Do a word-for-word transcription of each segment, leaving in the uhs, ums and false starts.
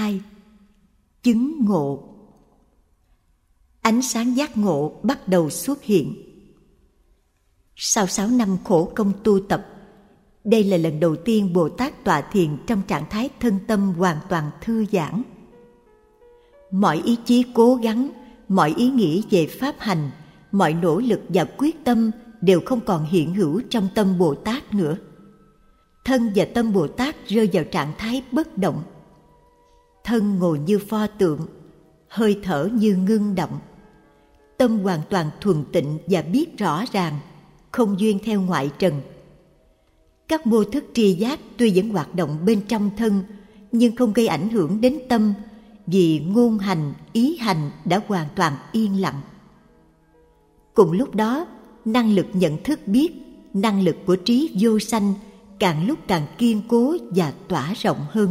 hai. Chứng ngộ. Ánh sáng giác ngộ bắt đầu xuất hiện. Sau sáu năm khổ công tu tập, đây là lần đầu tiên Bồ Tát tọa thiền trong trạng thái thân tâm hoàn toàn thư giãn. Mọi ý chí cố gắng, mọi ý nghĩ về pháp hành, mọi nỗ lực và quyết tâm đều không còn hiện hữu trong tâm Bồ Tát nữa. Thân và tâm Bồ Tát rơi vào trạng thái bất động. Thân ngồi như pho tượng, hơi thở như ngưng động. Tâm hoàn toàn thuần tịnh và biết rõ ràng, không duyên theo ngoại trần. Các mô thức tri giác tuy vẫn hoạt động bên trong thân, nhưng không gây ảnh hưởng đến tâm, vì ngôn hành, ý hành đã hoàn toàn yên lặng. Cùng lúc đó, năng lực nhận thức biết, năng lực của trí vô sanh càng lúc càng kiên cố và tỏa rộng hơn.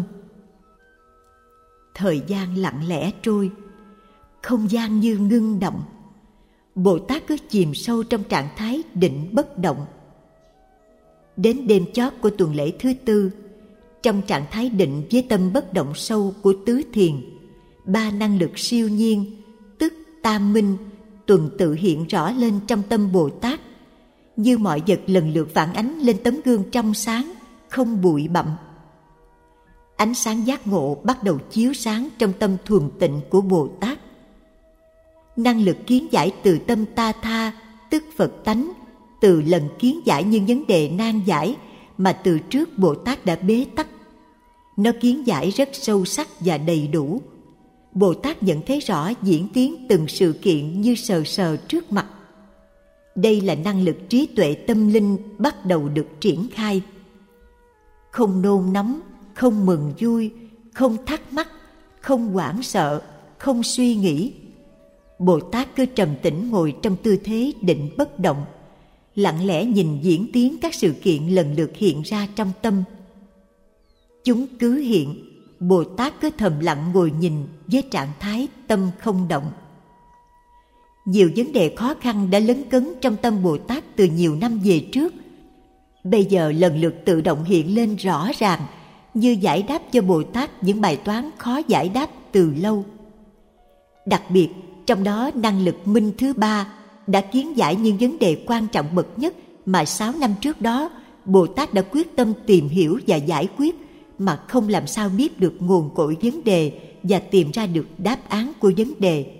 Thời gian lặng lẽ trôi, không gian như ngưng động. Bồ Tát cứ chìm sâu trong trạng thái định bất động. Đến đêm chót của tuần lễ thứ tư, trong trạng thái định với tâm bất động sâu của tứ thiền, ba năng lực siêu nhiên, tức tam minh, tuần tự hiện rõ lên trong tâm Bồ Tát, như mọi vật lần lượt phản ánh lên tấm gương trong sáng, không bụi bặm. Ánh sáng giác ngộ bắt đầu chiếu sáng trong tâm thuần tịnh của Bồ Tát. Năng lực kiến giải từ tâm ta tha, tức Phật tánh, từ lần kiến giải những vấn đề nan giải mà từ trước Bồ Tát đã bế tắc. Nó kiến giải rất sâu sắc và đầy đủ. Bồ Tát nhận thấy rõ diễn tiến từng sự kiện như sờ sờ trước mặt. Đây là năng lực trí tuệ tâm linh bắt đầu được triển khai. Không nôn nóng, không mừng vui, không thắc mắc, không hoảng sợ, không suy nghĩ. Bồ Tát cứ trầm tĩnh ngồi trong tư thế định bất động, lặng lẽ nhìn diễn tiến các sự kiện lần lượt hiện ra trong tâm. Chúng cứ hiện, Bồ Tát cứ thầm lặng ngồi nhìn với trạng thái tâm không động. Nhiều vấn đề khó khăn đã lấn cấn trong tâm Bồ Tát từ nhiều năm về trước, bây giờ lần lượt tự động hiện lên rõ ràng, như giải đáp cho Bồ Tát những bài toán khó giải đáp từ lâu. Đặc biệt, trong đó năng lực minh thứ ba đã kiến giải những vấn đề quan trọng bậc nhất mà sáu năm trước đó Bồ Tát đã quyết tâm tìm hiểu và giải quyết, mà không làm sao biết được nguồn cội vấn đề và tìm ra được đáp án của vấn đề.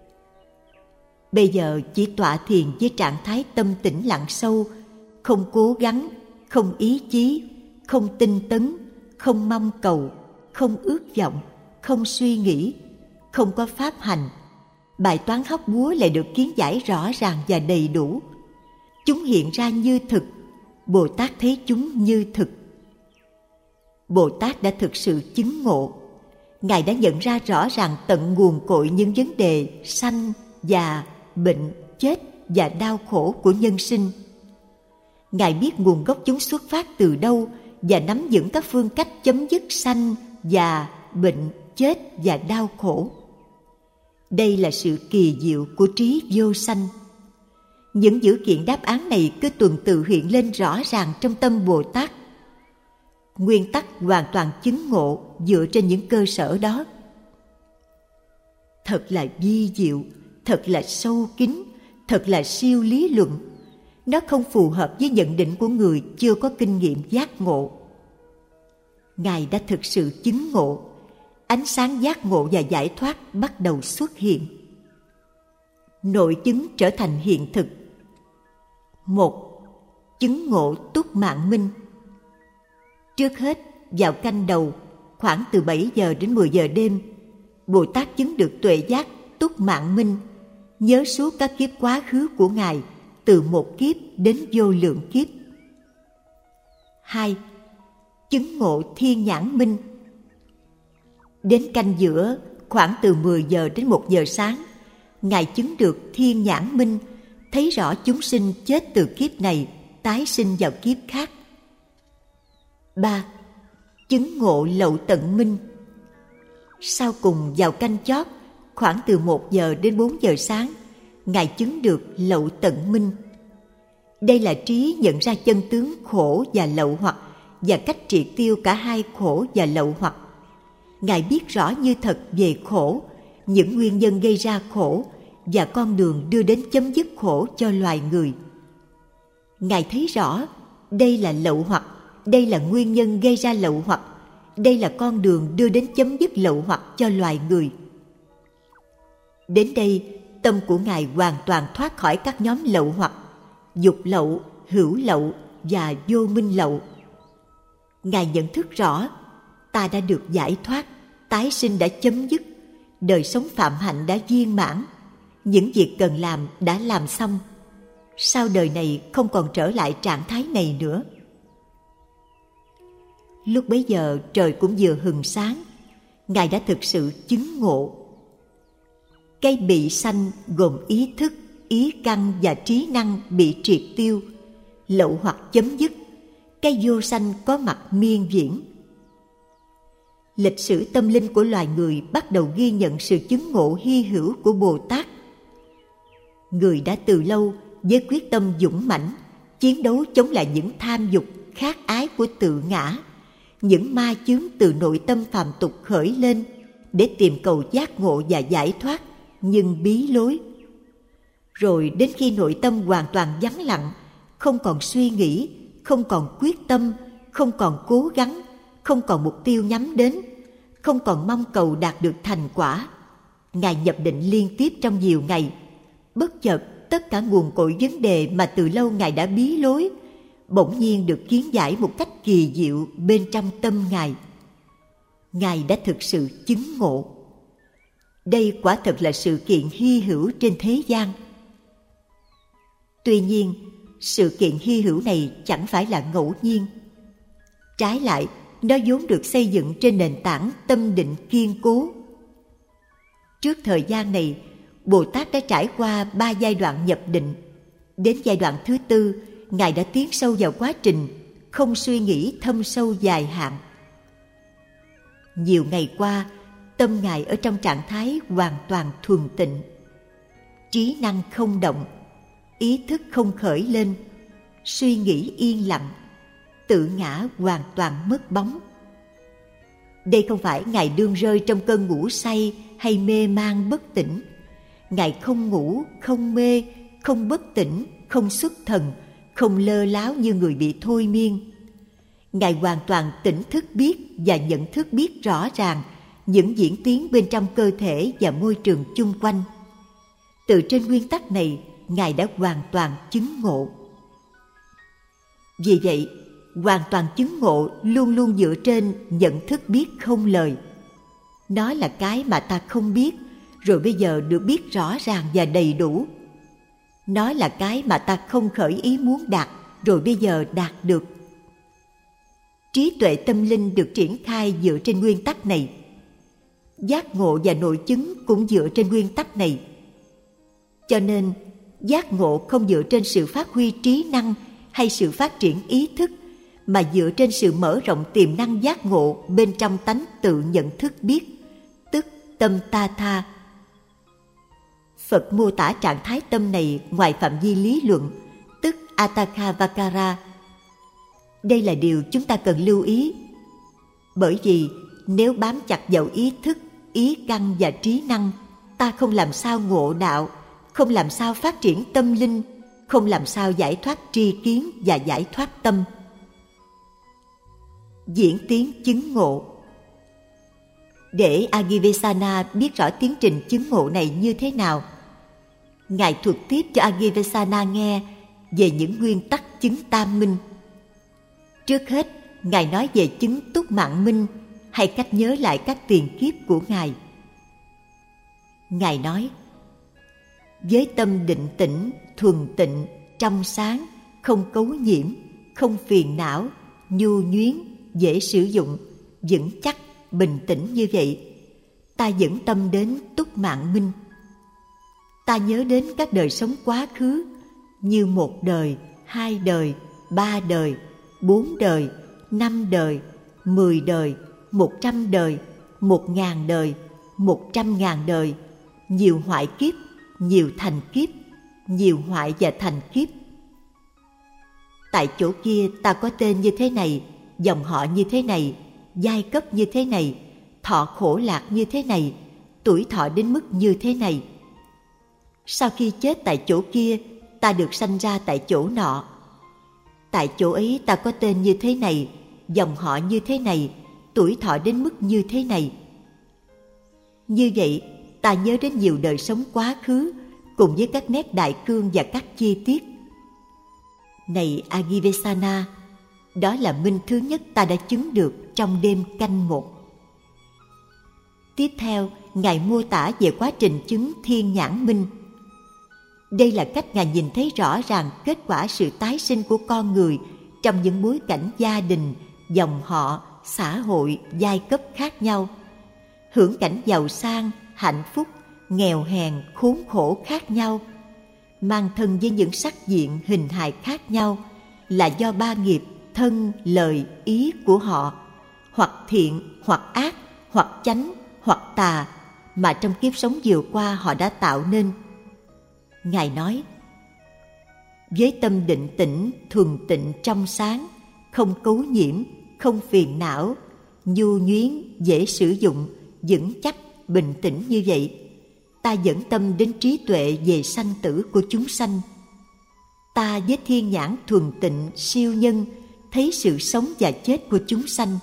Bây giờ chỉ tọa thiền với trạng thái tâm tĩnh lặng sâu, không cố gắng, không ý chí, không tinh tấn, không mong cầu, không ước vọng, không suy nghĩ, không có pháp hành. Bài toán hóc búa lại được kiến giải rõ ràng và đầy đủ. Chúng hiện ra như thực, Bồ Tát thấy chúng như thực. Bồ Tát đã thực sự chứng ngộ. Ngài đã nhận ra rõ ràng tận nguồn cội những vấn đề sanh, già, bệnh, chết và đau khổ của nhân sinh. Ngài biết nguồn gốc chúng xuất phát từ đâu và nắm vững các phương cách chấm dứt sanh, già, bệnh, chết và đau khổ. Đây là sự kỳ diệu của trí vô sanh. Những dữ kiện đáp án này cứ tuần tự hiện lên rõ ràng trong tâm Bồ Tát. Nguyên tắc hoàn toàn chứng ngộ dựa trên những cơ sở đó. Thật là vi diệu, thật là sâu kín, thật là siêu lý luận. Nó không phù hợp với nhận định của người chưa có kinh nghiệm giác ngộ. Ngài đã thực sự chứng ngộ. Ánh sáng giác ngộ và giải thoát bắt đầu xuất hiện. Nội chứng trở thành hiện thực. Một, chứng ngộ túc mạng minh. Trước hết, vào canh đầu, khoảng từ bảy giờ đến mười giờ đêm, Bồ Tát chứng được tuệ giác túc mạng minh, nhớ suốt các kiếp quá khứ của Ngài, từ một kiếp đến vô lượng kiếp. Hai, chứng ngộ thiên nhãn minh. Đến canh giữa, khoảng từ mười giờ đến một giờ sáng, Ngài chứng được thiên nhãn minh, thấy rõ chúng sinh chết từ kiếp này, tái sinh vào kiếp khác. Ba, chứng ngộ lậu tận minh. Sau cùng vào canh chót, khoảng từ một giờ đến bốn giờ sáng, Ngài chứng được lậu tận minh. Đây là trí nhận ra chân tướng khổ và lậu hoặc, và cách triệt tiêu cả hai khổ và lậu hoặc. Ngài biết rõ như thật về khổ, những nguyên nhân gây ra khổ và con đường đưa đến chấm dứt khổ cho loài người. Ngài thấy rõ đây là lậu hoặc, đây là nguyên nhân gây ra lậu hoặc, đây là con đường đưa đến chấm dứt lậu hoặc cho loài người. Đến đây, tâm của Ngài hoàn toàn thoát khỏi các nhóm lậu hoặc, dục lậu, hữu lậu và vô minh lậu. Ngài nhận thức rõ, ta đã được giải thoát, tái sinh đã chấm dứt, đời sống phạm hạnh đã viên mãn, những việc cần làm đã làm xong. Sau đời này không còn trở lại trạng thái này nữa. Lúc bấy giờ trời cũng vừa hừng sáng, Ngài đã thực sự chứng ngộ. Cái bị sanh gồm ý thức, ý căn và trí năng bị triệt tiêu, lậu hoặc chấm dứt, cái vô sanh có mặt miên viễn. Lịch sử tâm linh của loài người bắt đầu ghi nhận sự chứng ngộ hy hữu của Bồ Tát. Người đã từ lâu với quyết tâm dũng mãnh chiến đấu chống lại những tham dục, khát ái của tự ngã, những ma chướng từ nội tâm phàm tục khởi lên để tìm cầu giác ngộ và giải thoát, nhưng bí lối. Rồi đến khi nội tâm hoàn toàn vắng lặng, không còn suy nghĩ, không còn quyết tâm, không còn cố gắng, không còn mục tiêu nhắm đến, không còn mong cầu đạt được thành quả, Ngài nhập định liên tiếp trong nhiều ngày. Bất chợt, tất cả nguồn cội vấn đề mà từ lâu Ngài đã bí lối bỗng nhiên được kiến giải một cách kỳ diệu bên trong tâm Ngài. Ngài đã thực sự chứng ngộ. Đây quả thật là sự kiện hy hữu trên thế gian. Tuy nhiên, sự kiện hy hữu này chẳng phải là ngẫu nhiên. Trái lại, nó vốn được xây dựng trên nền tảng tâm định kiên cố. Trước thời gian này, Bồ Tát đã trải qua ba giai đoạn nhập định. Đến giai đoạn thứ tư, Ngài đã tiến sâu vào quá trình không suy nghĩ thâm sâu dài hạn. Nhiều ngày qua, tâm Ngài ở trong trạng thái hoàn toàn thuần tịnh. Trí năng không động, ý thức không khởi lên, suy nghĩ yên lặng, tự ngã hoàn toàn mất bóng. Đây không phải Ngài đương rơi trong cơn ngủ say hay mê man bất tỉnh. Ngài không ngủ, không mê, không bất tỉnh, không xuất thần, không lơ láo như người bị thôi miên. Ngài hoàn toàn tỉnh thức biết và nhận thức biết rõ ràng những diễn tiến bên trong cơ thể và môi trường chung quanh. Từ trên nguyên tắc này, Ngài đã hoàn toàn chứng ngộ. Vì vậy, hoàn toàn chứng ngộ luôn luôn dựa trên nhận thức biết không lời. Nó là cái mà ta không biết, rồi bây giờ được biết rõ ràng và đầy đủ. Nó là cái mà ta không khởi ý muốn đạt, rồi bây giờ đạt được. Trí tuệ tâm linh được triển khai dựa trên nguyên tắc này. Giác ngộ và nội chứng cũng dựa trên nguyên tắc này. Cho nên, giác ngộ không dựa trên sự phát huy trí năng hay sự phát triển ý thức, mà dựa trên sự mở rộng tiềm năng giác ngộ bên trong tánh tự nhận thức biết, tức tâm ta tha. Phật mô tả trạng thái tâm này ngoài phạm vi lý luận, tức Atthakavakara. Đây là điều chúng ta cần lưu ý. Bởi vì nếu bám chặt vào ý thức, ý căn và trí năng, ta không làm sao ngộ đạo, không làm sao phát triển tâm linh, không làm sao giải thoát tri kiến và giải thoát tâm. Diễn tiến chứng ngộ. Để Agivesana biết rõ tiến trình chứng ngộ này như thế nào, Ngài thuật tiếp cho Agivesana nghe về những nguyên tắc chứng tam minh. Trước hết, Ngài nói về chứng túc mạng minh, hay cách nhớ lại các tiền kiếp của Ngài. Ngài nói, với tâm định tĩnh, thuần tịnh, trong sáng, không cấu nhiễm, không phiền não, nhu nhuyến, dễ sử dụng, vững chắc, bình tĩnh như vậy, ta dẫn tâm đến túc mạng minh. Ta nhớ đến các đời sống quá khứ như một đời, hai đời, ba đời, bốn đời, năm đời, mười đời, một trăm đời, một ngàn đời, một trăm ngàn đời, nhiều hoại kiếp, nhiều thành kiếp, nhiều hoại và thành kiếp. Tại chỗ kia ta có tên như thế này, dòng họ như thế này, giai cấp như thế này, thọ khổ lạc như thế này, tuổi thọ đến mức như thế này. Sau khi chết tại chỗ kia, ta được sanh ra tại chỗ nọ. Tại chỗ ấy ta có tên như thế này, dòng họ như thế này, tuổi thọ đến mức như thế này. Như vậy, ta nhớ đến nhiều đời sống quá khứ, cùng với các nét đại cương và các chi tiết. Này Agivesana, đó là minh thứ nhất ta đã chứng được trong đêm canh một. Tiếp theo, Ngài mô tả về quá trình chứng thiên nhãn minh. Đây là cách Ngài nhìn thấy rõ ràng kết quả sự tái sinh của con người trong những bối cảnh gia đình, dòng họ, xã hội, giai cấp khác nhau, hưởng cảnh giàu sang, hạnh phúc, nghèo hèn, khốn khổ khác nhau, mang thân với những sắc diện hình hài khác nhau, là do ba nghiệp thân, lời, ý của họ, hoặc thiện, hoặc ác, hoặc chánh, hoặc tà, mà trong kiếp sống vừa qua họ đã tạo nên. Ngài nói, với tâm định tĩnh, thuần tịnh trong sáng, không cấu nhiễm, không phiền não, nhu nhuyến, dễ sử dụng, vững chắc, bình tĩnh như vậy, ta dẫn tâm đến trí tuệ về sanh tử của chúng sanh. Ta với thiên nhãn thuần tịnh, siêu nhân, thấy sự sống và chết của chúng sanh.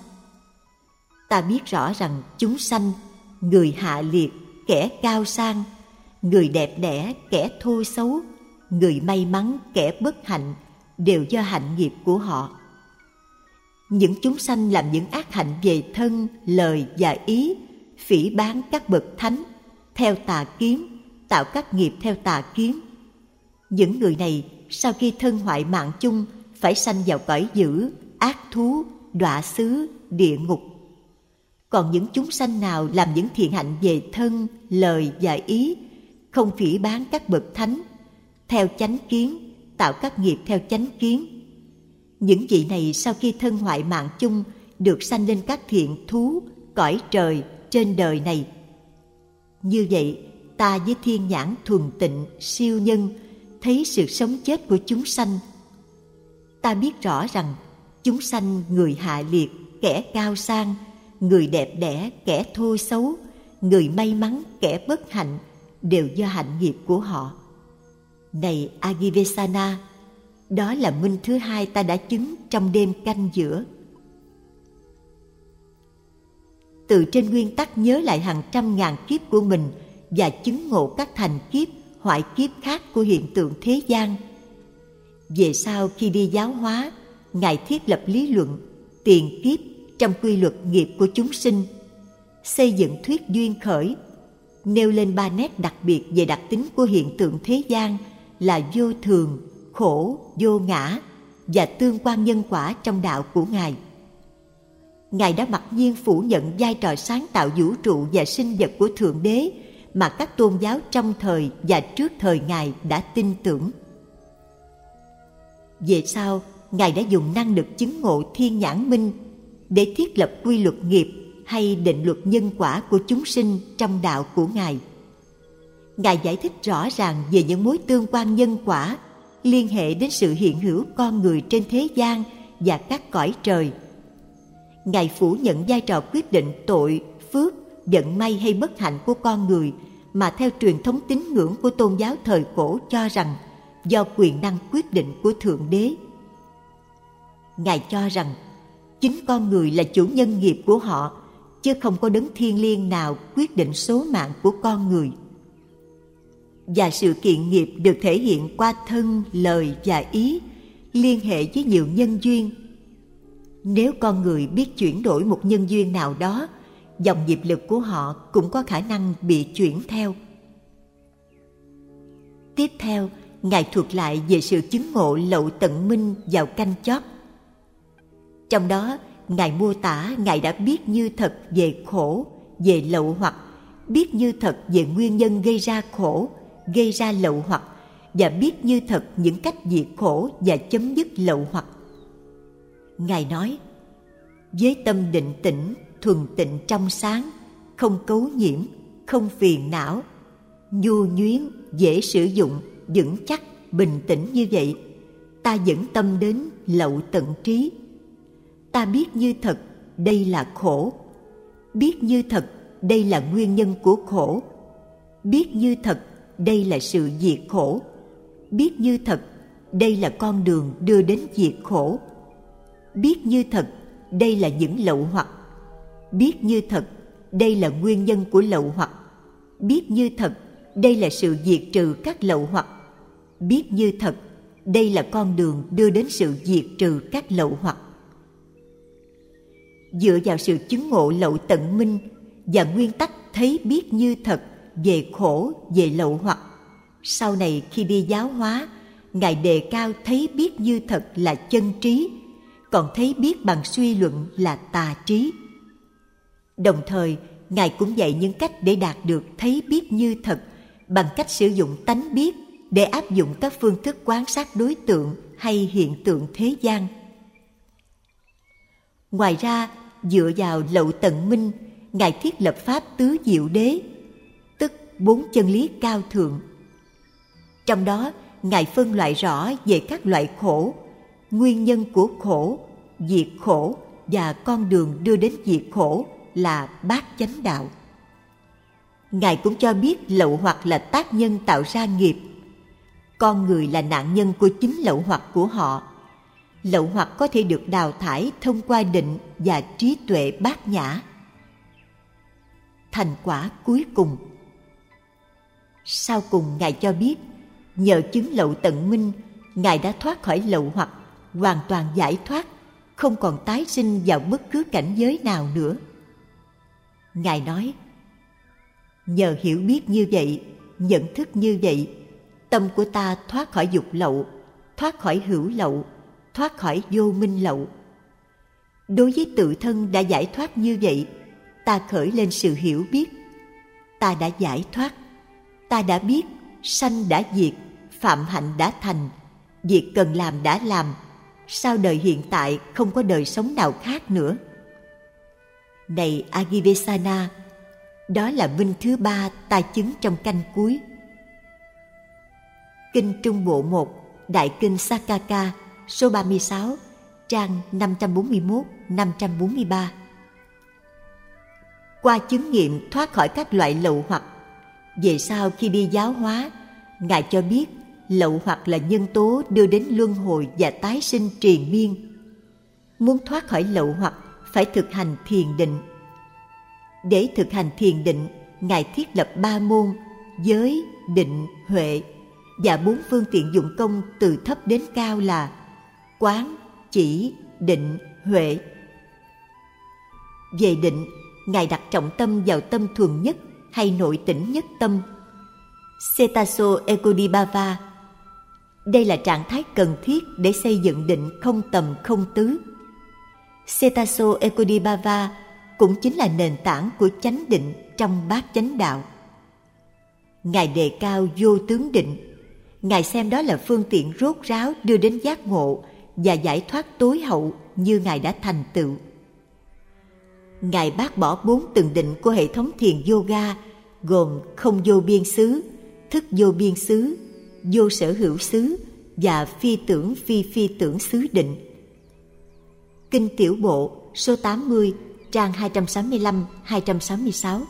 Ta biết rõ rằng chúng sanh, người hạ liệt, kẻ cao sang, người đẹp đẽ, kẻ thô xấu, người may mắn, kẻ bất hạnh, đều do hạnh nghiệp của họ. Những chúng sanh làm những ác hạnh về thân, lời và ý, phỉ báng các bậc thánh, theo tà kiến, tạo các nghiệp theo tà kiến. Những người này sau khi thân hoại mạng chung phải sanh vào cõi dữ, ác thú, đọa xứ, địa ngục. Còn những chúng sanh nào làm những thiện hạnh về thân, lời và ý, không phỉ báng các bậc thánh, theo chánh kiến, tạo các nghiệp theo chánh kiến, những vị này sau khi thân hoại mạng chung được sanh lên các thiện thú, cõi trời, trên đời này. Như vậy, ta với thiên nhãn thuần tịnh, siêu nhân, thấy sự sống chết của chúng sanh. Ta biết rõ rằng chúng sanh người hạ liệt, kẻ cao sang, người đẹp đẽ, kẻ thô xấu, người may mắn, kẻ bất hạnh, đều do hạnh nghiệp của họ. Này Agivesana, đó là minh thứ hai ta đã chứng trong đêm canh giữa. Từ trên nguyên tắc nhớ lại hàng trăm ngàn kiếp của mình và chứng ngộ các thành kiếp, hoại kiếp khác của hiện tượng thế gian. Về sau khi đi giáo hóa, Ngài thiết lập lý luận tiền kiếp trong quy luật nghiệp của chúng sinh, xây dựng thuyết duyên khởi, nêu lên ba nét đặc biệt về đặc tính của hiện tượng thế gian là vô thường, khổ, vô ngã và tương quan nhân quả trong đạo của Ngài. Ngài đã mặc nhiên phủ nhận vai trò sáng tạo vũ trụ và sinh vật của Thượng Đế mà các tôn giáo trong thời và trước thời Ngài đã tin tưởng. Về sau, Ngài đã dùng năng lực chứng ngộ thiên nhãn minh để thiết lập quy luật nghiệp hay định luật nhân quả của chúng sinh trong đạo của Ngài. Ngài giải thích rõ ràng về những mối tương quan nhân quả liên hệ đến sự hiện hữu con người trên thế gian và các cõi trời. Ngài phủ nhận vai trò quyết định tội, phước, vận may hay bất hạnh của con người mà theo truyền thống tín ngưỡng của tôn giáo thời cổ cho rằng do quyền năng quyết định của Thượng Đế. Ngài cho rằng chính con người là chủ nhân nghiệp của họ, chứ không có đấng thiêng liêng nào quyết định số mạng của con người. Và sự kiện nghiệp được thể hiện qua thân, lời và ý, liên hệ với nhiều nhân duyên. Nếu con người biết chuyển đổi một nhân duyên nào đó, dòng nghiệp lực của họ cũng có khả năng bị chuyển theo. Tiếp theo, Ngài thuật lại về sự chứng ngộ lậu tận minh vào canh chót. Trong đó, Ngài mô tả Ngài đã biết như thật về khổ, về lậu hoặc, biết như thật về nguyên nhân gây ra khổ, gây ra lậu hoặc, và biết như thật những cách diệt khổ và chấm dứt lậu hoặc. Ngài nói, với tâm định tĩnh, thuần tịnh trong sáng, không cấu nhiễm, không phiền não, nhu nhuyến, dễ sử dụng, vững chắc, bình tĩnh như vậy, ta dẫn tâm đến lậu tận trí. Ta biết như thật đây là khổ. Biết như thật đây là nguyên nhân của khổ. Biết như thật đây là sự diệt khổ. Biết như thật đây là con đường đưa đến diệt khổ. Biết như thật đây là những lậu hoặc. Biết như thật đây là nguyên nhân của lậu hoặc. Biết như thật đây là sự diệt trừ các lậu hoặc. Biết như thật đây là con đường đưa đến sự diệt trừ các lậu hoặc. Dựa vào sự chứng ngộ lậu tận minh và nguyên tắc thấy biết như thật về khổ, về lậu hoặc, sau này khi đi giáo hóa, Ngài đề cao thấy biết như thật là chân trí, còn thấy biết bằng suy luận là tà trí. Đồng thời, Ngài cũng dạy những cách để đạt được thấy biết như thật bằng cách sử dụng tánh biết để áp dụng các phương thức quan sát đối tượng hay hiện tượng thế gian. Ngoài ra, dựa vào lậu tận minh, Ngài thiết lập pháp tứ diệu đế, tức bốn chân lý cao thượng. Trong đó, Ngài phân loại rõ về các loại khổ, nguyên nhân của khổ, diệt khổ và con đường đưa đến diệt khổ là bát chánh đạo. Ngài cũng cho biết lậu hoặc là tác nhân tạo ra nghiệp. Con người là nạn nhân của chính lậu hoặc của họ. Lậu hoặc có thể được đào thải thông qua định và trí tuệ bát nhã. Thành quả cuối cùng. Sau cùng Ngài cho biết, nhờ chứng lậu tận minh, Ngài đã thoát khỏi lậu hoặc, hoàn toàn giải thoát, không còn tái sinh vào bất cứ cảnh giới nào nữa. Ngài nói, nhờ hiểu biết như vậy, nhận thức như vậy, tâm của ta thoát khỏi dục lậu, thoát khỏi hữu lậu, thoát khỏi vô minh lậu. Đối với tự thân đã giải thoát như vậy, ta khởi lên sự hiểu biết. Ta đã giải thoát, ta đã biết, sanh đã diệt, phạm hạnh đã thành, việc cần làm đã làm, sau đời hiện tại không có đời sống nào khác nữa. Này Agivesana, đó là minh thứ ba ta chứng trong canh cuối. Kinh Trung Bộ một, Đại Kinh Sakaka, số ba mươi sáu, trang năm trăm bốn mươi mốt đến năm trăm bốn mươi ba. Qua chứng nghiệm thoát khỏi các loại lậu hoặc, về sau khi đi giáo hóa, Ngài cho biết lậu hoặc là nhân tố đưa đến luân hồi và tái sinh triền miên. Muốn thoát khỏi lậu hoặc phải thực hành thiền định. Để thực hành thiền định, Ngài thiết lập ba môn giới, định, huệ và bốn phương tiện dụng công từ thấp đến cao là quán, chỉ, định, huệ. Về định, Ngài đặt trọng tâm vào tâm thuần nhất hay nội tĩnh nhất tâm, Cetaso Ekudibhava. Đây là trạng thái cần thiết để xây dựng định không tầm không tứ. Cetaso Ekudibhava cũng chính là nền tảng của chánh định trong bát chánh đạo. Ngài đề cao vô tướng định. Ngài xem đó là phương tiện rốt ráo đưa đến giác ngộ và giải thoát tối hậu như Ngài đã thành tựu. Ngài bác bỏ bốn tầng định của hệ thống thiền yoga gồm không vô biên xứ, thức vô biên xứ, vô sở hữu xứ và phi tưởng phi phi tưởng xứ định. Kinh Tiểu Bộ số tám mươi, trang hai trăm sáu mươi lăm đến hai trăm sáu mươi sáu.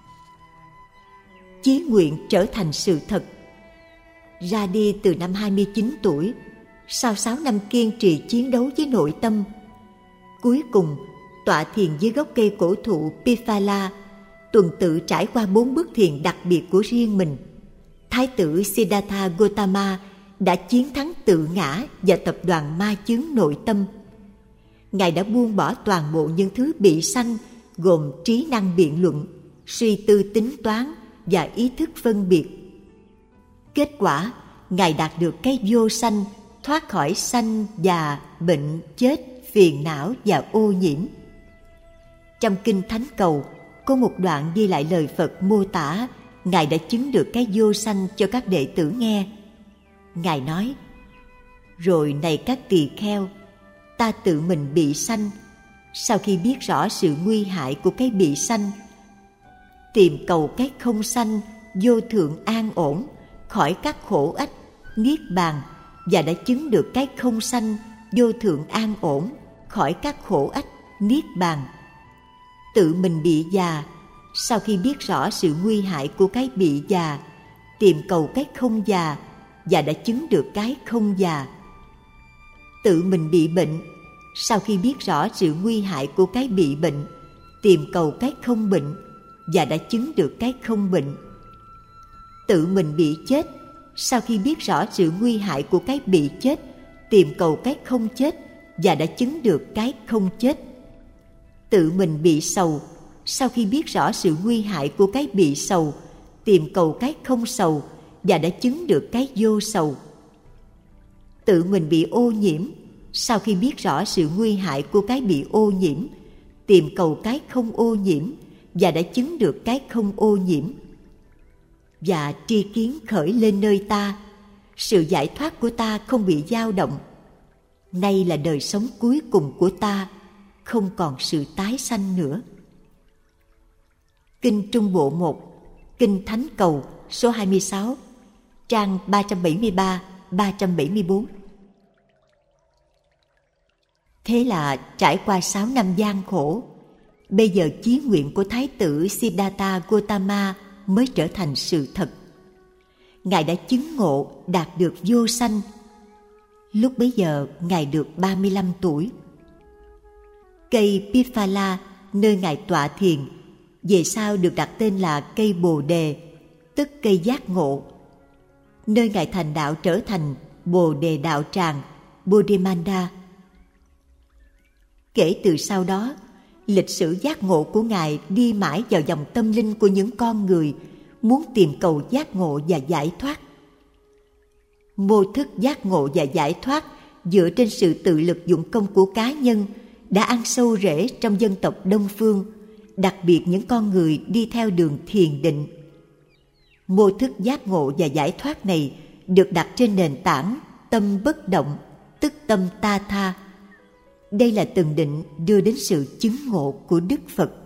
Chí nguyện trở thành sự thật. Ra đi từ năm hai mươi chín tuổi, sau sáu năm kiên trì chiến đấu với nội tâm, cuối cùng tọa thiền dưới gốc cây cổ thụ Piphala, tuần tự trải qua bốn bước thiền đặc biệt của riêng mình, Thái tử Siddhartha Gautama đã chiến thắng tự ngã và tập đoàn ma chướng nội tâm. Ngài đã buông bỏ toàn bộ những thứ bị sanh gồm trí năng biện luận, suy tư tính toán và ý thức phân biệt. Kết quả, Ngài đạt được cái vô sanh, thoát khỏi sanh, già, bệnh, chết, phiền não và ô nhiễm. Trong Kinh Thánh Cầu, có một đoạn ghi lại lời Phật mô tả Ngài đã chứng được cái vô sanh cho các đệ tử nghe. Ngài nói, rồi này các tỳ kheo, ta tự mình bị sanh, sau khi biết rõ sự nguy hại của cái bị sanh, tìm cầu cái không sanh, vô thượng an ổn, khỏi các khổ ách, niết bàn, và đã chứng được cái không sanh, vô thượng an ổn, khỏi các khổ ách, niết bàn. Tự mình bị già, sau khi biết rõ sự nguy hại của cái bị già, tìm cầu cái không già và đã chứng được cái không già. Tự mình bị bệnh, sau khi biết rõ sự nguy hại của cái bị bệnh, tìm cầu cái không bệnh và đã chứng được cái không bệnh. Tự mình bị chết, sau khi biết rõ sự nguy hại của cái bị chết, tìm cầu cái không chết và đã chứng được cái không chết. Tự mình bị sầu, sau khi biết rõ sự nguy hại của cái bị sầu, tìm cầu cái không sầu và đã chứng được cái vô sầu. Tự mình bị ô nhiễm, sau khi biết rõ sự nguy hại của cái bị ô nhiễm, tìm cầu cái không ô nhiễm và đã chứng được cái không ô nhiễm. Và tri kiến khởi lên nơi ta, sự giải thoát của ta không bị dao động. Nay là đời sống cuối cùng của ta, không còn sự tái sanh nữa. Kinh Trung Bộ một, Kinh Thánh Cầu số hai mươi sáu, trang ba trăm bảy mươi ba đến ba trăm bảy mươi bốn. Thế là trải qua sáu năm gian khổ, bây giờ chí nguyện của Thái tử Siddhartha Gautama mới trở thành sự thật. Ngài đã chứng ngộ đạt được vô sanh. Lúc bấy giờ Ngài được ba mươi lăm tuổi. Cây Pitphala nơi Ngài tọa thiền về sau được đặt tên là cây Bồ Đề, tức cây giác ngộ. Nơi Ngài thành đạo trở thành Bồ Đề Đạo Tràng, Bodhimanda. Kể từ sau đó, lịch sử giác ngộ của Ngài đi mãi vào dòng tâm linh của những con người muốn tìm cầu giác ngộ và giải thoát. Mô thức giác ngộ và giải thoát dựa trên sự tự lực dụng công của cá nhân đã ăn sâu rễ trong dân tộc Đông Phương, đặc biệt những con người đi theo đường thiền định. Mô thức giác ngộ và giải thoát này được đặt trên nền tảng tâm bất động, tức tâm ta tha. Đây là từng định đưa đến sự chứng ngộ của Đức Phật.